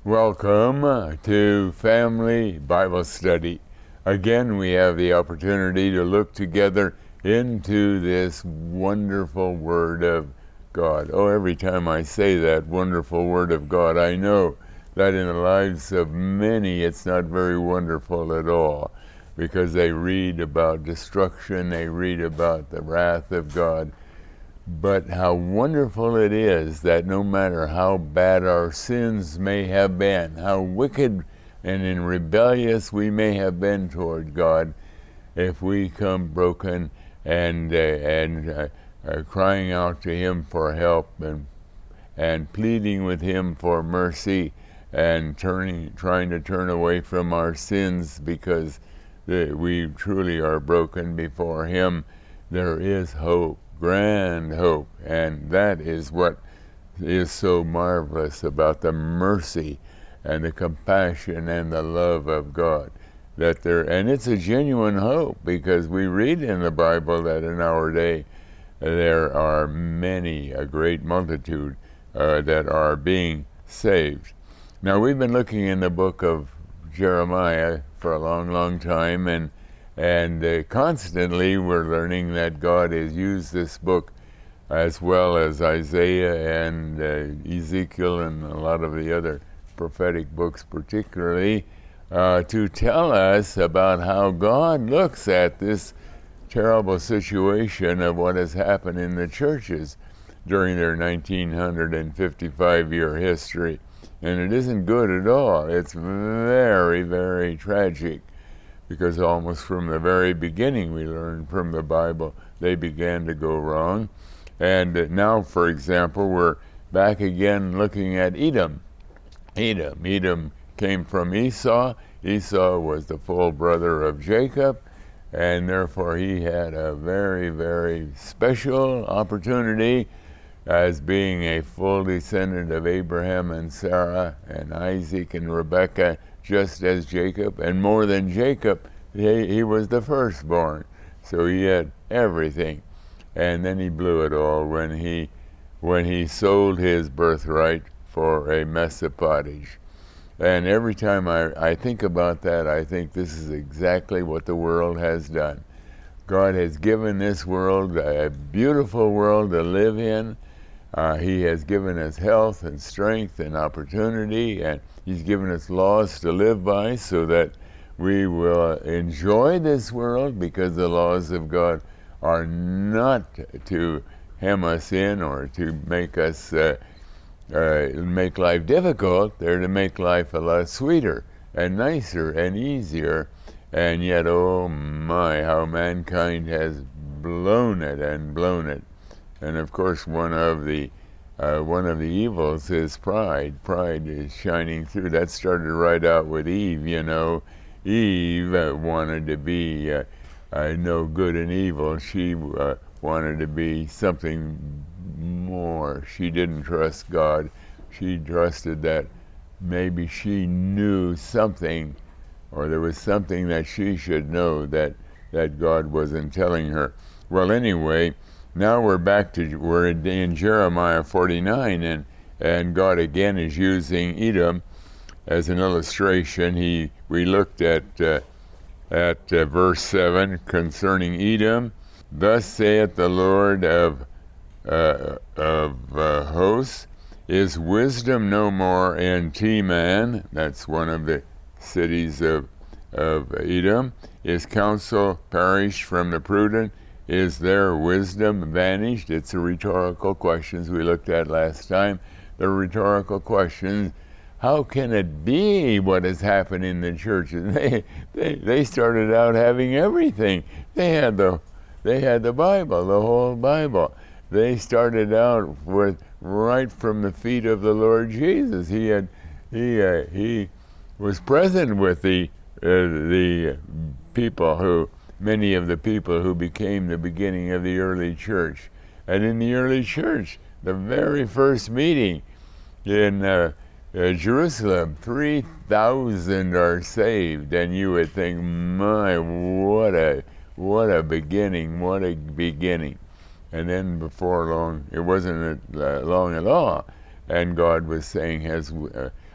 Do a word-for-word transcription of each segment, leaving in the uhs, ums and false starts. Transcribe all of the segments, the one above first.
Welcome to Family Bible Study. Again, we have the opportunity to look together into this wonderful Word of God. Oh, every time I say that wonderful Word of God, I know that in the lives of many it's not very wonderful at all, because they read about destruction, they read about the wrath of God. But how wonderful it is that no matter how bad our sins may have been, how wicked and in rebellious we may have been toward God, if we come broken and uh, and uh, uh, crying out to Him for help and and pleading with Him for mercy and turning, trying to turn away from our sins because the, we truly are broken before Him, there is hope. Grand hope, and that is what is so marvelous about the mercy and the compassion and the love of God. That there, and it's a genuine hope, because we read in the Bible that in our day there are many, a great multitude uh, that are being saved. Now, we've been looking in the book of Jeremiah for a long, long time, and And uh, constantly we're learning that God has used this book, as well as Isaiah and uh, Ezekiel and a lot of the other prophetic books particularly, uh, to tell us about how God looks at this terrible situation of what has happened in the churches during their nineteen fifty-five year history. And it isn't good at all. It's very, very tragic, because almost from the very beginning we learned from the Bible they began to go wrong. And now, for example, we're back again looking at Edom. Edom. Edom came from Esau. Esau was the full brother of Jacob, and therefore he had a very, very special opportunity as being a full descendant of Abraham and Sarah and Isaac and Rebekah, just as Jacob, and more than Jacob, he, he was the firstborn, so he had everything. And then he blew it all when he when he sold his birthright for a mess of pottage. And every time I, I think about that, I think this is exactly what the world has done. God has given this world a beautiful world to live in. Uh, he has given us health and strength and opportunity, and He's given us laws to live by so that we will enjoy this world, because the laws of God are not to hem us in or to make us uh, uh, make life difficult. They're to make life a lot sweeter and nicer and easier. And yet, oh my, how mankind has blown it and blown it. And of course, one of the uh, one of the evils is pride. Pride is shining through. That started right out with Eve. You know, Eve uh, wanted to be uh, uh, no good and evil. She uh, wanted to be something more. She didn't trust God. She trusted that maybe she knew something, or there was something that she should know that that God wasn't telling her. Well, anyway. Now we're back to, we're in Jeremiah forty-nine, and, and God again is using Edom as an illustration. He, we looked at, uh, at uh, verse seven concerning Edom. Thus saith the Lord of, uh, of uh, hosts, is wisdom no more in Teman? That's one of the cities of, of Edom. Is counsel perished from the prudent? Is their wisdom vanished? It's a rhetorical questions we looked at last time. The rhetorical questions, how can it be what has happened in the churches? They, they, they started out having everything. They had the, they had the Bible, the whole Bible. They started out with right from the feet of the Lord Jesus. He had, he, uh, he was present with the, uh, the people who, many of the people who became the beginning of the early church. And in the early church, the very first meeting in uh, uh, Jerusalem, three thousand are saved, and you would think, my, what a, what a beginning, what a beginning. And then before long, it wasn't uh, long at all, and God was saying, has uh,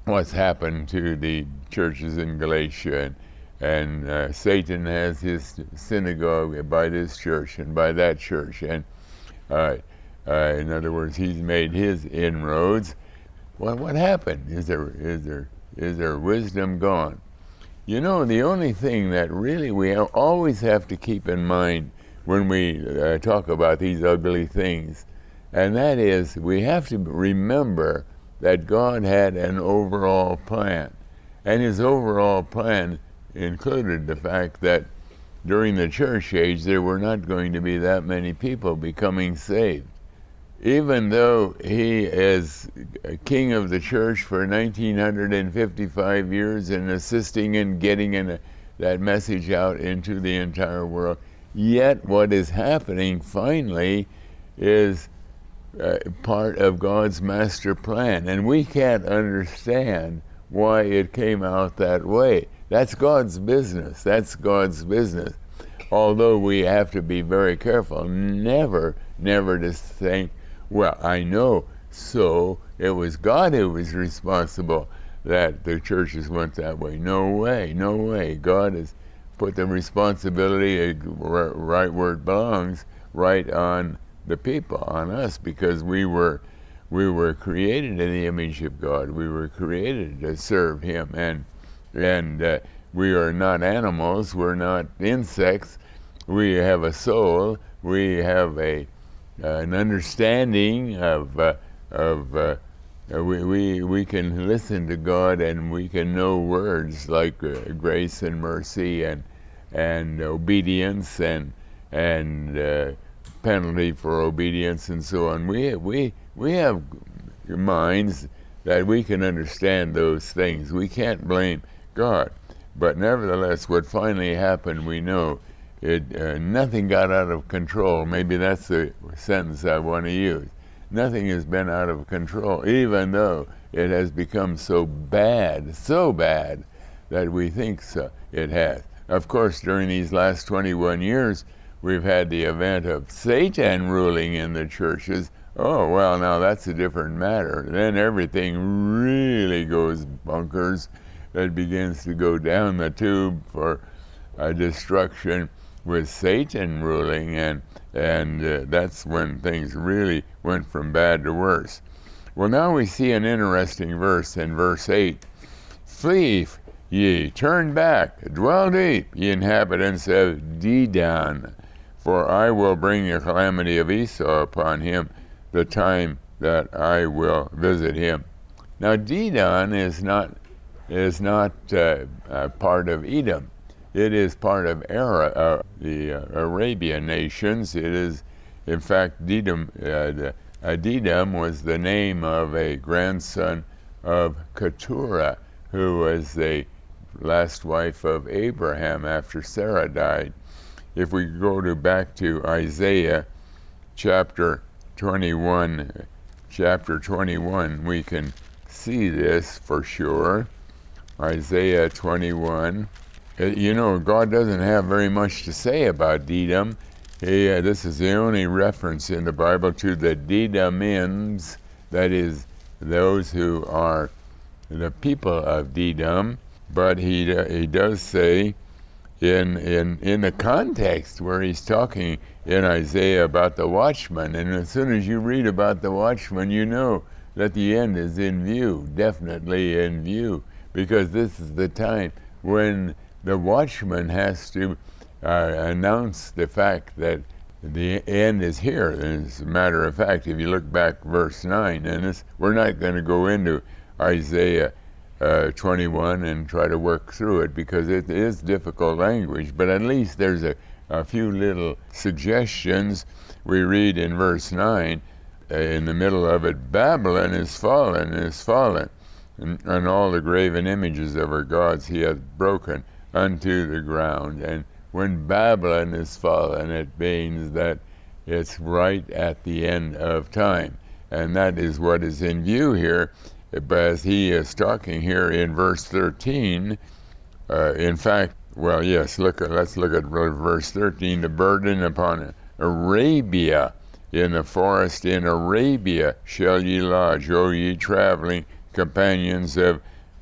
what's happened to the churches in Galatia, and, and uh, Satan has his synagogue by this church and by that church, and uh, uh, in other words, he's made his inroads. Well, what happened? Is there is there is there wisdom gone? You know, the only thing that really we always have to keep in mind when we uh, talk about these ugly things, and that is we have to remember that God had an overall plan. And his overall plan included the fact that during the church age there were not going to be that many people becoming saved. Even though he is king of the church for nineteen fifty-five years and assisting in getting in a, that message out into the entire world, yet what is happening finally is uh, part of God's master plan. And we can't understand why it came out that way. That's God's business. That's God's business. Although we have to be very careful, never, never to think, well, I know, so it was God who was responsible that the churches went that way. No way, no way. God has put the responsibility right where it belongs, right on the people, on us, because we were we were created in the image of God. We were created to serve him, and and uh, we are not animals. We're not insects. We have a soul. We have a uh, an understanding of uh, of uh, we, we we can listen to God, and we can know words like uh, grace and mercy and and obedience and and uh, penalty for obedience and so on. We we we have minds that we can understand those things. We can't blame God, but nevertheless, what finally happened, we know it. Uh, nothing got out of control. Maybe that's the sentence I want to use. Nothing has been out of control, even though it has become so bad, so bad, that we think so, it has. Of course, during these last twenty-one years, we've had the event of Satan ruling in the churches. Oh, well, now that's a different matter. Then everything really goes bonkers. It begins to go down the tube for uh, destruction with Satan ruling, and and uh, that's when things really went from bad to worse. Well, now we see an interesting verse in verse eight. Flee ye, turn back, dwell deep, ye inhabitants of Dedan, for I will bring the calamity of Esau upon him, the time that I will visit him. Now, Dedan is not is not uh, uh, part of Edom. It is part of Ara, uh, the uh, Arabian nations. It is, in fact, Dedum, uh, the, uh, Dedum was the name of a grandson of Keturah, who was the last wife of Abraham after Sarah died. If we go to back to Isaiah chapter twenty-one, chapter twenty-one, we can see this for sure. Isaiah twenty-one. You know, God doesn't have very much to say about Dedum. He, uh, this is the only reference in the Bible to the Dedumims, that is, those who are the people of Dedum. But he uh, he does say in in in the context where he's talking in Isaiah about the watchman, and as soon as you read about the watchman, you know that the end is in view, definitely in view, because this is the time when the watchman has to uh, announce the fact that the end is here. As a matter of fact, if you look back verse nine, and this, we're not going to go into Isaiah uh, twenty-one and try to work through it because it is difficult language, but at least there's a, a few little suggestions. We read in verse nine, uh, in the middle of it, Babylon is fallen, is fallen, and, and all the graven images of her gods he hath broken unto the ground. And when Babylon is fallen, it means that it's right at the end of time, and that is what is in view here. But as he is talking here in verse thirteen, uh, in fact, well, yes, look at, let's look at verse thirteen. The burden upon Arabia, in the forest in Arabia shall ye lodge, O ye traveling companions of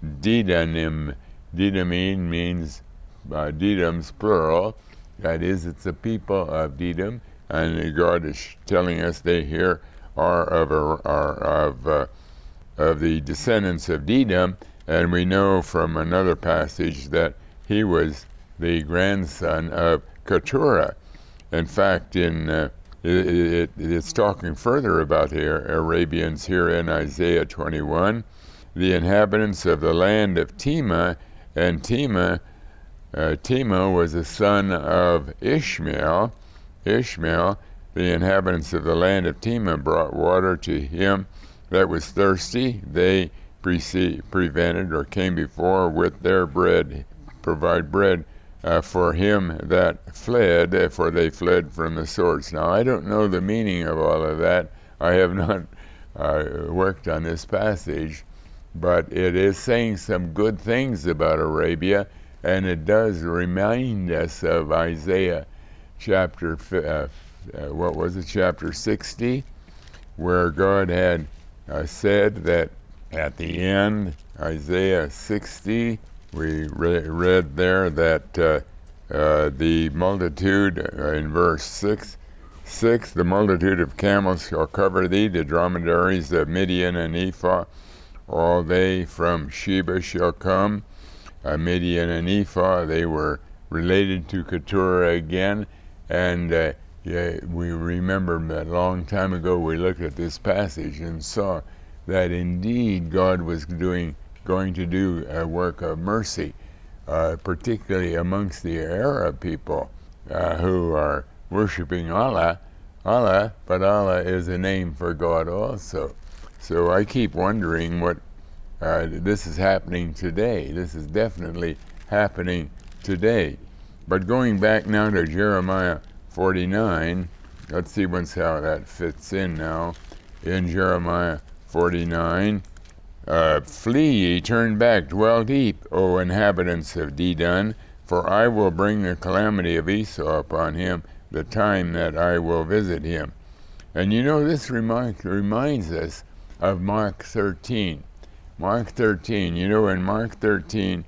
Dedanim. Dedamine means, uh, Dedam's plural. That is, it's the people of Dedam, and God is telling us they here are of, a, are of, uh, of the descendants of Dedam, and we know from another passage that he was the grandson of Keturah. In fact, in uh, it, it, it's talking further about the Arabians here in Isaiah twenty-one. The inhabitants of the land of Tema, and Tema, uh, Tema was a son of Ishmael. Ishmael, the inhabitants of the land of Tema brought water to him that was thirsty. They pre- prevented or came before with their bread, provide bread Uh, for him that fled, for they fled from the swords. Now, I don't know the meaning of all of that. I have not uh, worked on this passage, but it is saying some good things about Arabia, and it does remind us of Isaiah chapter, uh, uh, what was it, chapter sixty, where God had uh, said that at the end, Isaiah sixty, we re- read there that uh, uh, the multitude, uh, in verse six, six, the multitude of camels shall cover thee, the dromedaries of Midian and Ephah, all they from Sheba shall come. Uh, Midian and Ephah, they were related to Keturah again, and uh, yeah, we remember that a long time ago we looked at this passage and saw that indeed God was doing going to do a work of mercy, uh, particularly amongst the Arab people uh, who are worshiping Allah, Allah, but Allah is a name for God also. So I keep wondering what uh, this is happening today. This is definitely happening today. But going back now to Jeremiah forty-nine, let's see once how that fits in now. In Jeremiah forty-nine, Uh, flee ye, turn back, dwell deep, O inhabitants of Dedan, for I will bring the calamity of Esau upon him, the time that I will visit him. And you know, this remark reminds us of Mark thirteen. Mark thirteen, you know, in Mark thirteen,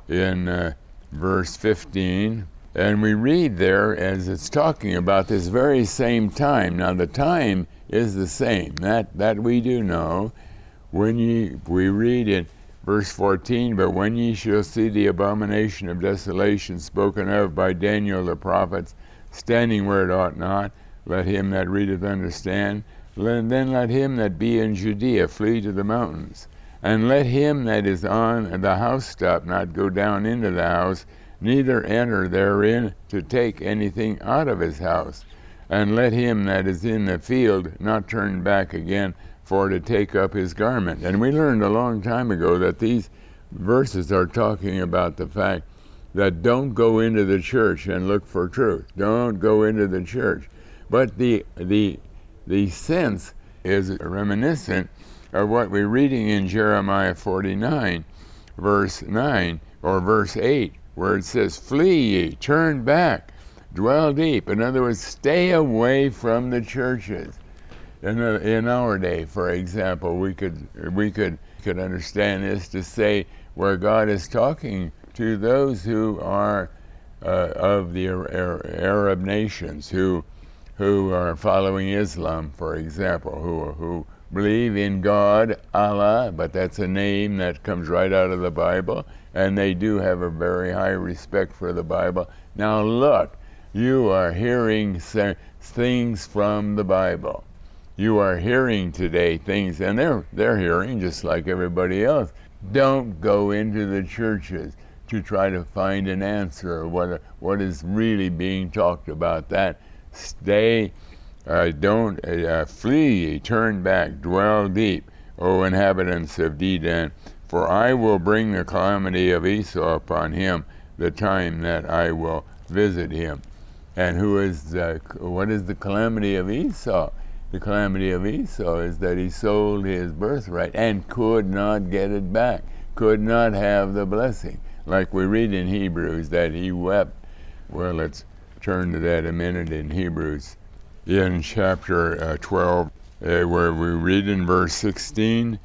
in uh, verse fifteen, and we read there as it's talking about this very same time. Now, the time is the same, that, that we do know. When ye, we read in verse fourteen, but when ye shall see the abomination of desolation spoken of by Daniel the prophet, standing where it ought not, let him that readeth understand. Then let him that be in Judea flee to the mountains. And let him that is on the housetop not go down into the house, neither enter therein to take anything out of his house. And let him that is in the field not turn back again, for to take up his garment. And we learned a long time ago that these verses are talking about the fact that don't go into the church and look for truth. Don't go into the church. But the the the sense is reminiscent of what we're reading in Jeremiah forty-nine, verse nine, or verse eight, where it says, flee ye, turn back, dwell deep. In other words, stay away from the churches. In, a, in our day, for example, we could we could could understand this to say where God is talking to those who are uh, of the Arab nations, who who are following Islam, for example, who who believe in God, Allah, but that's a name that comes right out of the Bible, and they do have a very high respect for the Bible. Now look, you are hearing things from the Bible. You are hearing today things, and they're they're hearing just like everybody else. Don't go into the churches to try to find an answer or what what is really being talked about. That stay, uh, don't uh, flee, turn back, dwell deep, O inhabitants of Dedan, for I will bring the calamity of Esau upon him, the time that I will visit him. And who is the, what is the calamity of Esau? The calamity of Esau is that he sold his birthright and could not get it back, could not have the blessing. Like we read in Hebrews that he wept. Well, let's turn to that a minute in Hebrews. In chapter uh, twelve, uh, where we read in verse sixteen,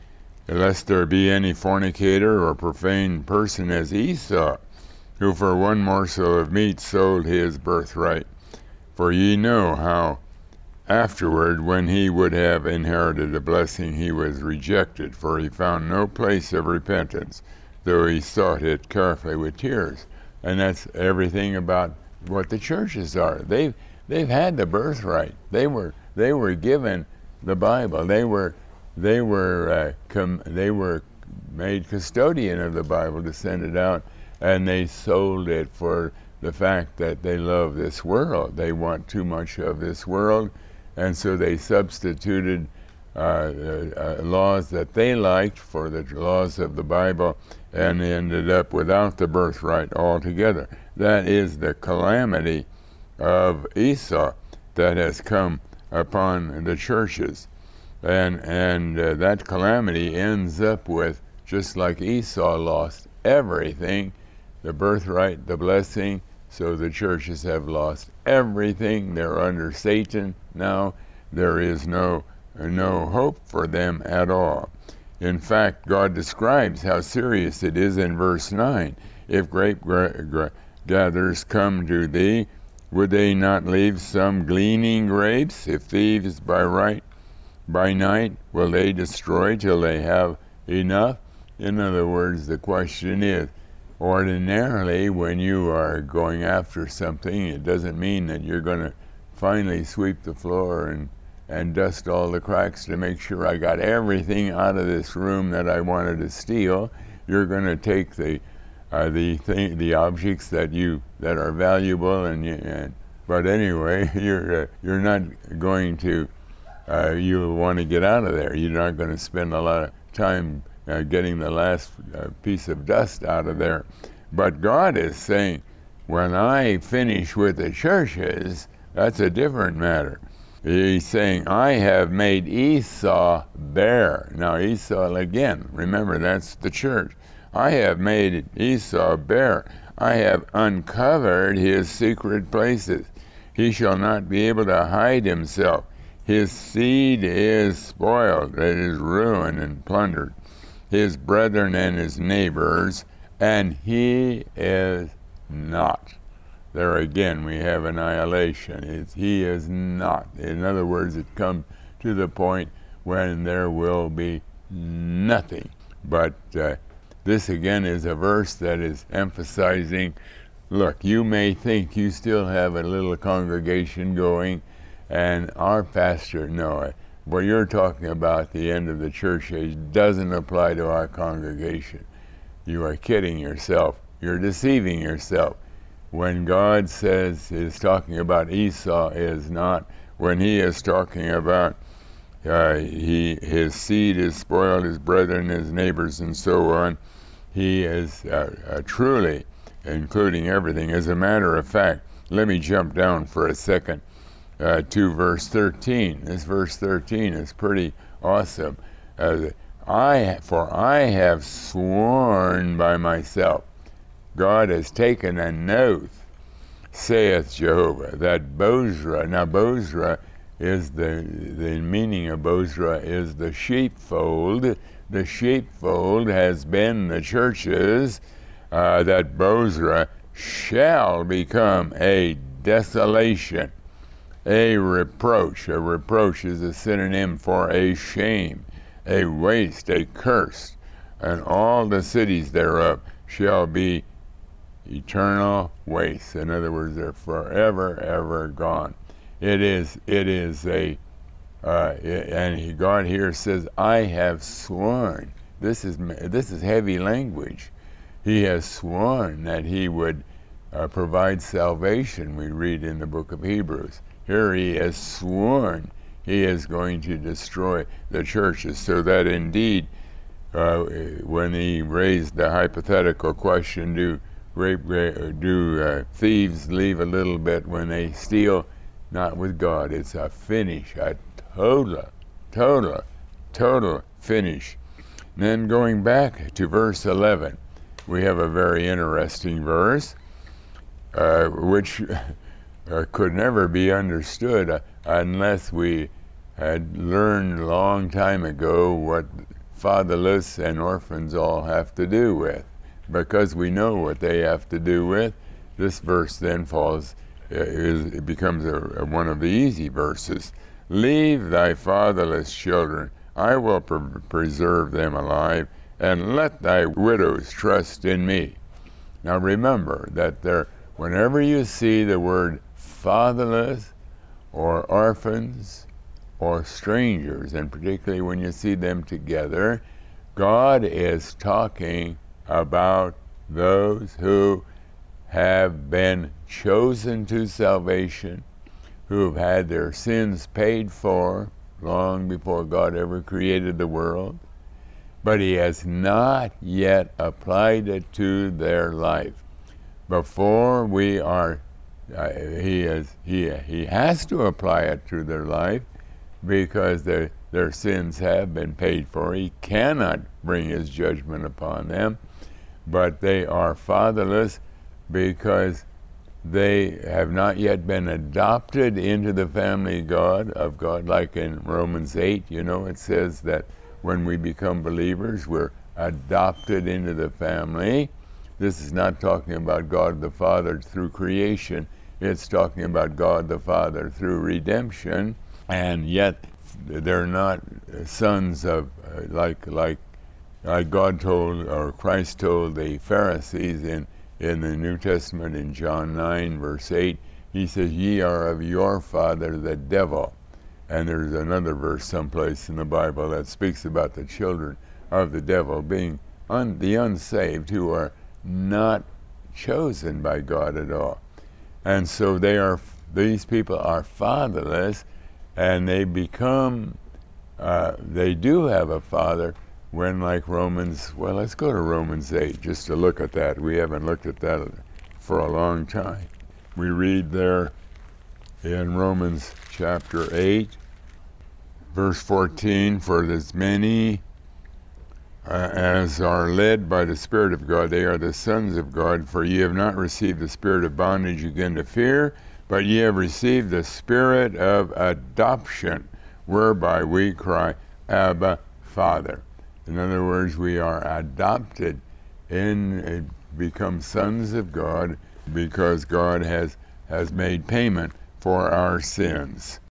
lest there be any fornicator or profane person as Esau, who for one morsel of meat sold his birthright. For ye know how afterward, when he would have inherited a blessing, he was rejected, for he found no place of repentance, though he sought it carefully with tears. And that's everything about what the churches are. They've they've had the birthright. They were they were given the Bible. They were they were uh, com- they were made custodian of the Bible to send it out, and they sold it for the fact that they love this world. They want too much of this world, and so they substituted uh, uh, laws that they liked for the laws of the Bible, and ended up without the birthright altogether. That is the calamity of Esau that has come upon the churches. And, and uh, that calamity ends up with, just like Esau lost everything, the birthright, the blessing, so the churches have lost everything. They're under Satan now. There is no, no hope for them at all. In fact, God describes how serious it is in verse nine. If grape gra- gra- gatherers come to thee, would they not leave some gleaning grapes? If thieves by right, by night, will they destroy till they have enough? In other words, the question is, ordinarily, when you are going after something, it doesn't mean that you're going to finally sweep the floor and, and dust all the cracks to make sure I got everything out of this room that I wanted to steal. You're going to take the uh, the thing, the objects that you that are valuable, and, you, and but anyway, you're uh, you're not going to. Uh, you want to get out of there. You're not going to spend a lot of time uh, getting the last uh, piece of dust out of there. But God is saying, when I finish with the churches, that's a different matter. He's saying, I have made Esau bare. Now Esau, again, remember, that's the church. I have made Esau bare. I have uncovered his secret places. He shall not be able to hide himself. His seed is spoiled, it is ruined and plundered. His brethren and his neighbors, and he is not. There again we have annihilation. It's, he is not. In other words, it comes to the point when there will be nothing. But uh, this again is a verse that is emphasizing, look, you may think you still have a little congregation going, and our pastor, no, what you're talking about, the end of the church age, doesn't apply to our congregation. You are kidding yourself. You're deceiving yourself. When God says, is talking about Esau, is not. When he is talking about uh, he his seed is spoiled, his brethren, his neighbors, and so on, he is uh, uh, truly including everything. As a matter of fact, let me jump down for a second. Uh, to verse thirteen. This verse thirteen is pretty awesome. Uh, I, for I have sworn by myself. God has taken an oath, saith Jehovah, that Bozrah. Now Bozrah is the the meaning of Bozrah is the sheepfold. The sheepfold has been the churches. Uh, that Bozrah shall become a desolation. A reproach. A reproach is a synonym for a shame, a waste, a curse, and all the cities thereof shall be eternal waste. In other words, they're forever, ever gone. It is, it is a, uh, and God here says, I have sworn. This is, this is heavy language. He has sworn that he would uh, provide salvation, we read in the book of Hebrews. Here he has sworn he is going to destroy the churches, so that indeed, uh, when he raised the hypothetical question, do rape, do uh, thieves leave a little bit when they steal? Not with God. It's a finish, a total, total, total finish. And then going back to verse eleven, we have a very interesting verse, uh, which Uh, could never be understood uh, unless we had learned a long time ago what fatherless and orphans all have to do with. Because we know what they have to do with, this verse then falls, is, it becomes a, a, one of the easy verses. Leave thy fatherless children, I will pre- preserve them alive, and let thy widows trust in me. Now remember that there, whenever you see the word fatherless or orphans or strangers, and particularly when you see them together, God is talking about those who have been chosen to salvation, who have had their sins paid for long before God ever created the world, but he has not yet applied it to their life. Before we are, uh, he, is, he, he has to apply it to their life because their, their sins have been paid for. He cannot bring his judgment upon them, but they are fatherless because they have not yet been adopted into the family God of God, like in Romans eight, you know, it says that when we become believers, we're adopted into the family. This is not talking about God the Father through creation. It's talking about God the Father through redemption. And yet they're not sons of, uh, like, like, like God told, or Christ told the Pharisees in, in the New Testament in John nine, verse eight. He says, ye are of your father the devil. And there's another verse someplace in the Bible that speaks about the children of the devil being un, the unsaved, who are not chosen by God at all. And so they are, these people are fatherless, and they become, uh, they do have a father when, like Romans, well, let's go to Romans eight just to look at that. We haven't looked at that for a long time. We read there in Romans chapter eight, verse fourteen, for as many uh, as are led by the Spirit of God, they are the sons of God. For ye have not received the spirit of bondage again to fear, but ye have received the spirit of adoption, whereby we cry, Abba, Father. In other words, we are adopted and become sons of God because God has, has made payment for our sins.